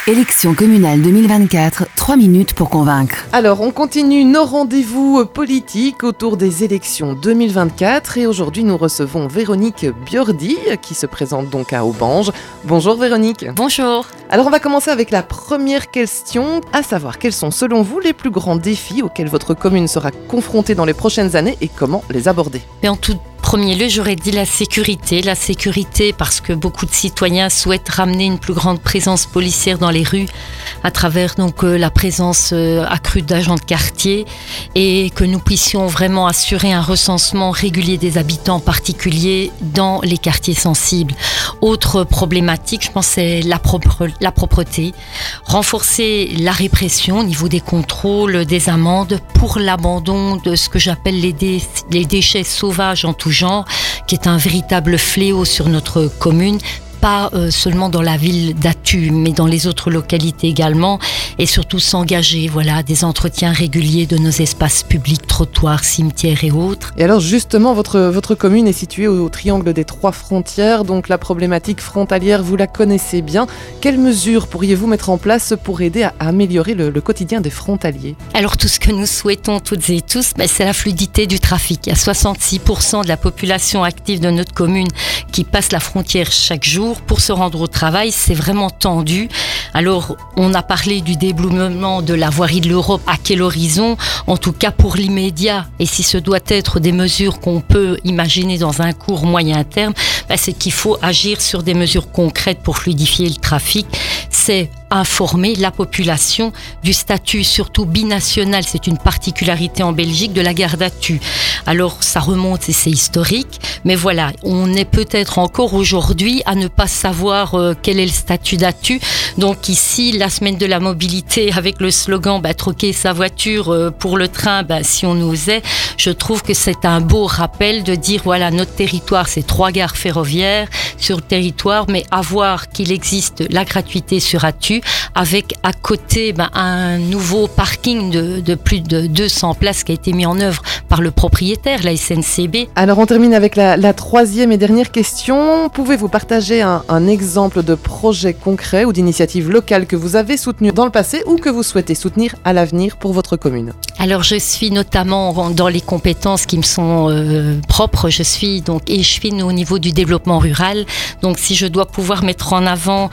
Élections communales 2024, 3 minutes pour convaincre. Alors, on continue nos rendez-vous politiques autour des élections 2024 et aujourd'hui nous recevons Véronique Biordi qui se présente donc à Aubange. Bonjour Véronique. Bonjour. Alors on va commencer avec la première question, à savoir quels sont selon vous les plus grands défis auxquels votre commune sera confrontée dans les prochaines années et comment les aborder? Et en tout premier lieu, j'aurais dit la sécurité. La sécurité parce que beaucoup de citoyens souhaitent ramener une plus grande présence policière dans les rues à travers donc la présence accrue d'agents de quartier et que nous puissions vraiment assurer un recensement régulier des habitants particuliers dans les quartiers sensibles. Autre problématique, je pense, c'est la propreté. Renforcer la répression au niveau des contrôles, des amendes pour l'abandon de ce que j'appelle les déchets sauvages en tout genre, qui est un véritable fléau sur notre commune. Pas seulement dans la ville d'Attu, mais dans les autres localités également, et surtout s'engager, des entretiens réguliers de nos espaces publics, trottoirs, cimetières et autres. Et alors justement, votre commune est située au triangle des 3 frontières, donc la problématique frontalière, vous la connaissez bien. Quelles mesures pourriez-vous mettre en place pour aider à améliorer le quotidien des frontaliers? Alors tout ce que nous souhaitons toutes et tous, c'est la fluidité du trafic. Il y a 66% de la population active de notre commune qui passe la frontière chaque jour pour se rendre au travail, c'est vraiment tendu. Alors, on a parlé du développement de la voirie de l'Europe. À quel horizon? En tout cas, pour l'immédiat. Et si ce doit être des mesures qu'on peut imaginer dans un court moyen terme, c'est qu'il faut agir sur des mesures concrètes pour fluidifier le trafic. C'est informer la population du statut surtout binational, c'est une particularité en Belgique, de la gare d'Attu. Alors ça remonte et c'est historique, mais on est peut-être encore aujourd'hui à ne pas savoir quel est le statut d'Attu. Donc ici, la semaine de la mobilité avec le slogan troquer sa voiture pour le train, si on osait, je trouve que c'est un beau rappel de dire notre territoire, c'est 3 gares ferroviaires sur le territoire, mais à voir qu'il existe la gratuité sur Attu, avec à côté un nouveau parking de plus de 200 places qui a été mis en œuvre par le propriétaire, la SNCB. Alors on termine avec la troisième et dernière question. Pouvez-vous partager un exemple de projet concret ou d'initiative locale que vous avez soutenu dans le passé ou que vous souhaitez soutenir à l'avenir pour votre commune? Alors je suis notamment dans les compétences qui me sont propres, je suis donc échevine au niveau du développement rural. Donc si je dois pouvoir mettre en avant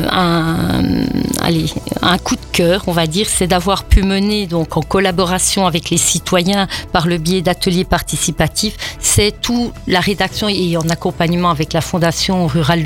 un coup de cœur, on va dire, c'est d'avoir pu mener donc en collaboration avec les citoyens par le biais d'ateliers participatifs, c'est tout la rédaction et en accompagnement avec la Fondation rurale,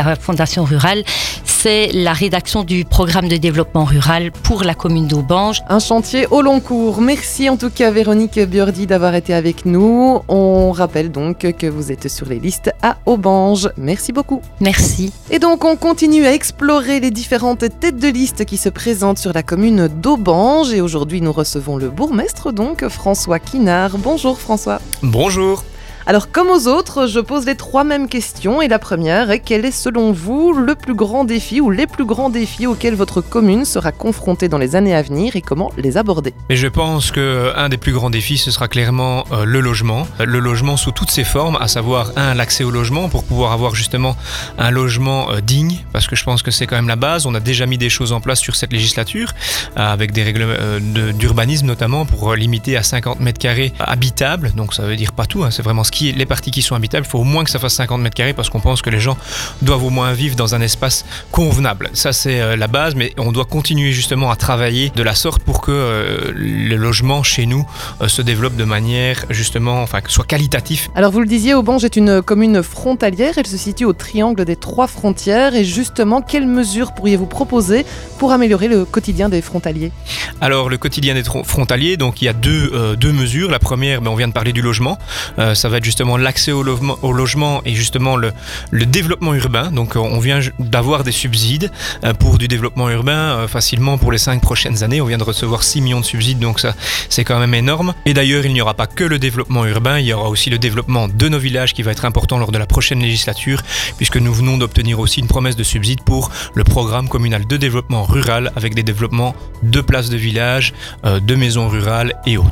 c'est la rédaction du programme de développement rural pour la commune d'Aubange. Un chantier au long cours. Merci en tout cas Véronique Biordi d'avoir été avec nous. On rappelle donc que vous êtes sur les listes à Aubange. Merci beaucoup. Merci. Et donc on continue à explorer les différentes têtes de liste qui se présentent sur la commune d'Aubange. Et aujourd'hui nous recevons le bourgmestre donc, François Kinard. Bonjour François. Bonjour. Alors comme aux autres, je pose les 3 mêmes questions et la première est: quel est selon vous le plus grand défi ou les plus grands défis auxquels votre commune sera confrontée dans les années à venir et comment les aborder? Et je pense qu'un des plus grands défis, ce sera clairement le logement. Le logement sous toutes ses formes, à savoir l'accès au logement pour pouvoir avoir justement un logement digne, parce que je pense que c'est quand même la base. On a déjà mis des choses en place sur cette législature, avec des règles d'urbanisme notamment, pour limiter à 50 mètres carrés habitables. Donc ça veut dire pas tout, c'est vraiment les parties qui sont habitables, il faut au moins que ça fasse 50 mètres carrés parce qu'on pense que les gens doivent au moins vivre dans un espace convenable. Ça c'est la base, mais on doit continuer justement à travailler de la sorte pour que le logement chez nous se développe de manière justement, que soit qualitatif. Alors vous le disiez, Aubange est une commune frontalière, elle se situe au triangle des 3 frontières et justement, quelles mesures pourriez-vous proposer pour améliorer le quotidien des frontaliers? Alors le quotidien des frontaliers, donc il y a deux mesures. La première, on vient de parler du logement, ça va être justement l'accès au logement et justement le développement urbain. Donc on vient d'avoir des subsides pour du développement urbain facilement pour les 5 prochaines années. On vient de recevoir 6 millions de subsides, donc ça c'est quand même énorme. Et d'ailleurs il n'y aura pas que le développement urbain, il y aura aussi le développement de nos villages qui va être important lors de la prochaine législature, puisque nous venons d'obtenir aussi une promesse de subside pour le programme communal de développement rural avec des développements de places de village, de maisons rurales et autres.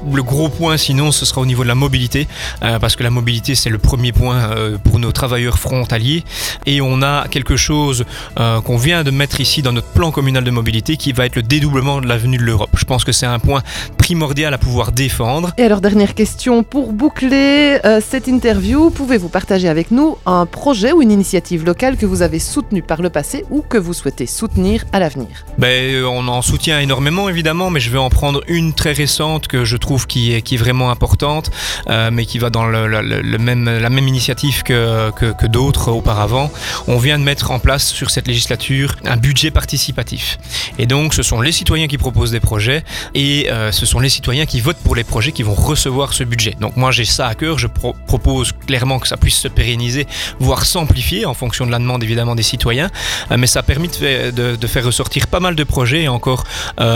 Le gros point sinon ce sera au niveau de la mobilité, parce que la mobilité c'est le premier point pour nos travailleurs frontaliers, et on a quelque chose qu'on vient de mettre ici dans notre plan communal de mobilité qui va être le dédoublement de l'avenue de l'Europe. Je pense que c'est un point primordial à pouvoir défendre. Et alors, dernière question pour boucler cette interview, pouvez-vous partager avec nous un projet ou une initiative locale que vous avez soutenu par le passé ou que vous souhaitez soutenir à l'avenir? On en soutient énormément évidemment, mais je vais en prendre une très récente que je trouve qui est vraiment importante, mais qui va dans la même initiative que d'autres auparavant. On vient de mettre en place sur cette législature un budget participatif. Et donc ce sont les citoyens qui proposent des projets, et ce sont les citoyens qui votent pour les projets qui vont recevoir ce budget. Donc moi j'ai ça à cœur, je propose clairement que ça puisse se pérenniser, voire s'amplifier en fonction de la demande évidemment des citoyens, mais ça a permis de faire ressortir pas mal de projets, et encore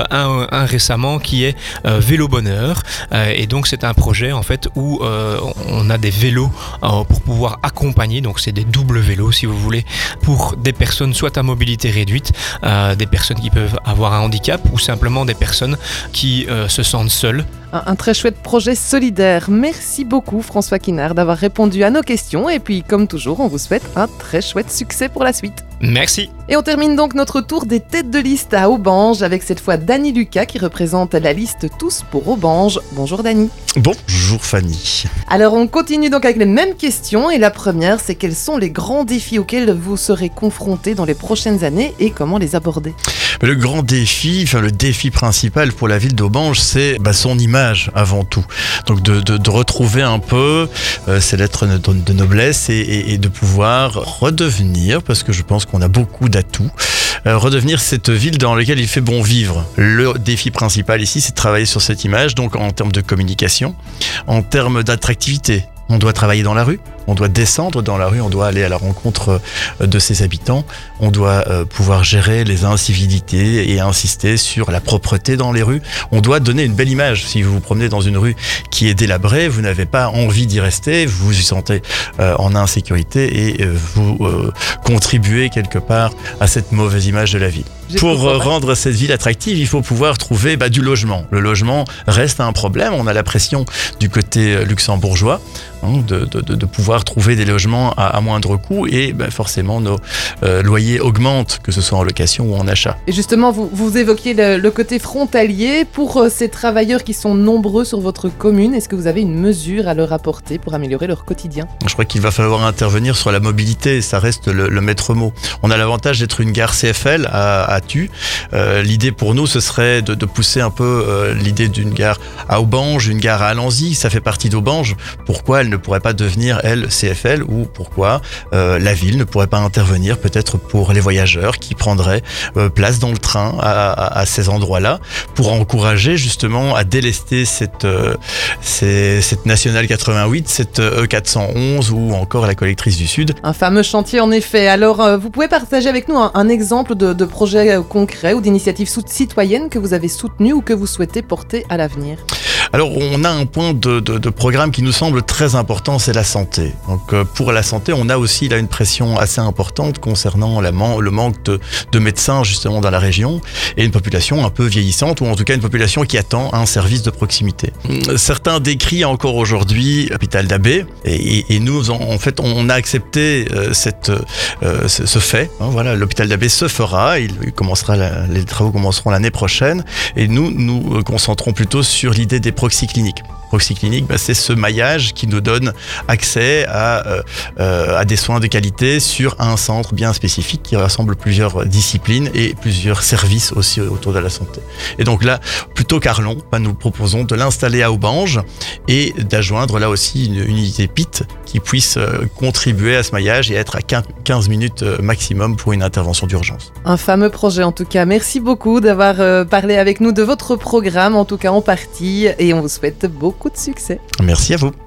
un récemment qui est Vélo Bonheur, et donc c'est un projet en fait où on a des vélos pour pouvoir accompagner, donc c'est des doubles vélos si vous voulez, pour des personnes soit à mobilité réduite, des personnes qui peuvent avoir un handicap, ou simplement des personnes qui se sentent seules. Un très chouette projet solidaire. Merci beaucoup François Kinard d'avoir répondu à nos questions, et puis comme toujours on vous souhaite un très chouette succès pour la suite. Merci. Et on termine donc notre tour des têtes de liste à Aubange avec cette fois Dany Lucas qui représente la liste Tous pour Aubange. Bonjour Dany. Bonjour Fanny. Alors on continue donc avec les mêmes questions, et la première c'est quels sont les grands défis auxquels vous serez confrontés dans les prochaines années et comment les aborder? Le grand défi, le défi principal pour la ville d'Aubange, c'est son image avant tout. Donc de retrouver un peu ses lettres de noblesse et de pouvoir redevenir, parce que je pense qu'on a beaucoup d'atouts, redevenir cette ville dans laquelle il fait bon vivre. Le défi principal ici, c'est de travailler sur cette image, donc en termes de communication, en termes d'attractivité. On doit travailler dans la rue, on doit descendre dans la rue, on doit aller à la rencontre de ses habitants, on doit pouvoir gérer les incivilités et insister sur la propreté dans les rues. On doit donner une belle image. Si vous vous promenez dans une rue qui est délabrée, vous n'avez pas envie d'y rester, vous vous y sentez en insécurité et vous contribuez quelque part à cette mauvaise image de la ville. Pour rendre cette ville attractive, il faut pouvoir trouver du logement. Le logement reste un problème. On a la pression du côté luxembourgeois de pouvoir trouver des logements à moindre coût, et forcément nos loyers augmentent, que ce soit en location ou en achat. Et justement, vous évoquiez le côté frontalier. Pour ces travailleurs qui sont nombreux sur votre commune, est-ce que vous avez une mesure à leur apporter pour améliorer leur quotidien? Je crois qu'il va falloir intervenir sur la mobilité, ça reste le maître mot. On a l'avantage d'être une gare CFL à Thu. L'idée pour nous, ce serait de pousser un peu l'idée d'une gare à Aubange, une gare à Alanzy, ça fait partie d'Aubange. Pourquoi elle ne pourrait pas devenir, elle, CFL, ou pourquoi la ville ne pourrait pas intervenir peut-être pour les voyageurs qui prendraient place dans le train à ces endroits-là, pour encourager justement à délester cette Nationale 88, cette E411 ou encore la collectrice du Sud. Un fameux chantier en effet. Alors vous pouvez partager avec nous un exemple de projet concret ou d'initiative citoyenne que vous avez soutenu ou que vous souhaitez porter à l'avenir? Alors on a un point de programme qui nous semble très important, c'est la santé. Donc pour la santé, on a aussi là une pression assez importante concernant le manque de médecins justement dans la région, et une population un peu vieillissante, ou en tout cas une population qui attend un service de proximité. Certains décrient encore aujourd'hui l'hôpital d'Abbé, et nous en fait on a accepté ce fait. Voilà, l'hôpital d'Abbé se fera, les travaux commenceront l'année prochaine, et nous concentrons plutôt sur l'idée des proxy-cliniques. Proxy-clinique, c'est ce maillage qui nous donne accès à des soins de qualité sur un centre bien spécifique qui rassemble plusieurs disciplines et plusieurs services aussi autour de la santé. Et donc là, plutôt qu'Arlon, nous proposons de l'installer à Aubange et d'adjoindre là aussi une unité PIT qui puisse contribuer à ce maillage et être à 15 minutes maximum pour une intervention d'urgence. Un fameux projet en tout cas. Merci beaucoup d'avoir parlé avec nous de votre programme, en tout cas en partie, et on vous souhaite beaucoup de succès. Merci à vous.